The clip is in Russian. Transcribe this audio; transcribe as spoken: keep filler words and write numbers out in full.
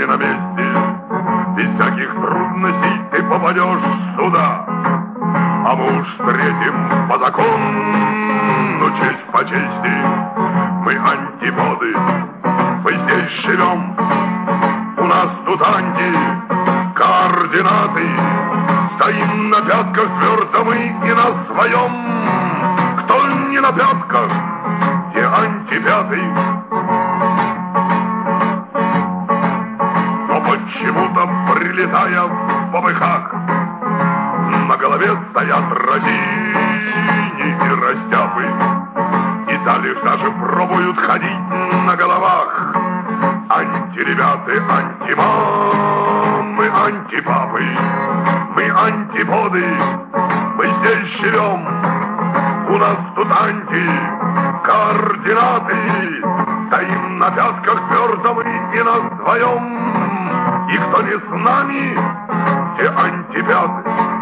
и на месте. Без всяких трудностей ты попадешь сюда. А мы уж встретим по закону, честь по чести. Мы антиподы, мы здесь живем. У нас тут анти-координаты. Стоим на пятках твердо мы и на своем. Кто не на пятках, те антипятый. Но почему-то, прилетая в попыхах, на голове стоят разини и растяпы. И далее даже пробуют ходить на головах. Антиребяты, антимамы, антипапы. Мы антиподы, мы здесь живем. У нас тут анти-координаты. Стоим на пятках твердо мы и на своем. И кто не с нами, те антипяты.